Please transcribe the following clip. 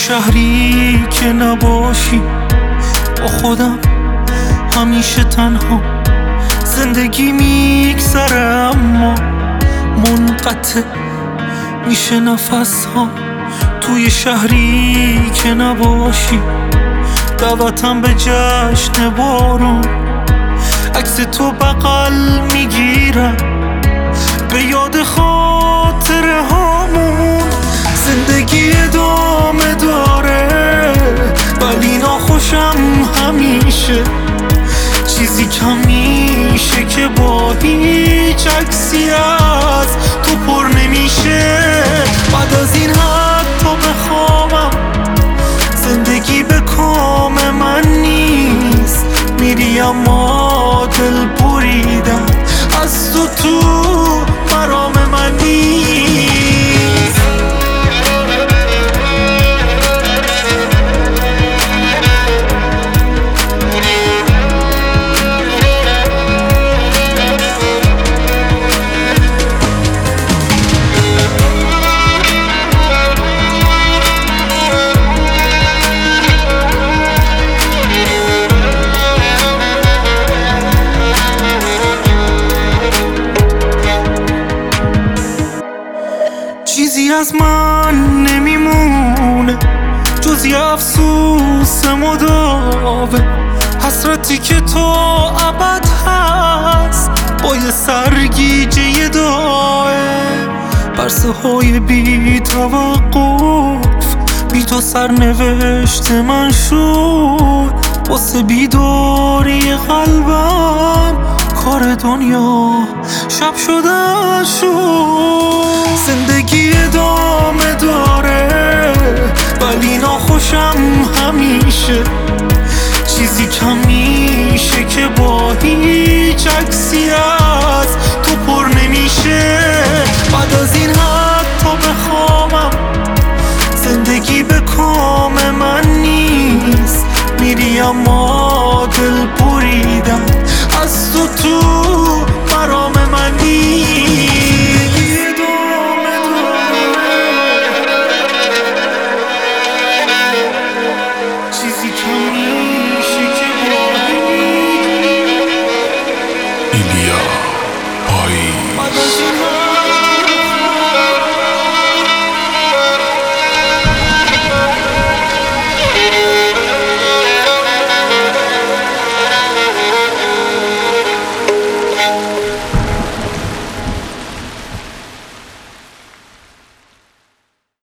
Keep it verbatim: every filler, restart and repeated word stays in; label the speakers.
Speaker 1: شهری که نباشی، با خودم همیشه تنها زندگی میگذره، اما منقطع میشه نفس ها. توی شهری که نباشی، دعوتم به جشن بارون، عکس تو بغل میگیرم به یاد خاطره هامون. زندگی ادامه داره ولی ناخوشم همیشه، چیزی کم میشه که با هیچ عکسی از تو پر نمیشه. بعد از این حتی بخوابم زندگی به کام من نیست، میری اما دل بریدم از تو تو مرام من نیست. چیزی از من نمیمونه جز یه افسوس مداوم، حسرتی که تا ابد هست با یه سرگیجه دائم. برسه های بی توقف بی تو سرنوشت من شد، واسه بیداری قلبم کار دنیا شب شده شد. زندگی ادامه داره ولی ناخوشم همیشه، چیزی کم میشه که با هیچ عکسی از تو پر نمیشه. بعد از این حتی بخوابم زندگی به کام من نیست، میری اما دل بریدم از تو تو مرام من نیست. چیزی کم میشه که با ایلیا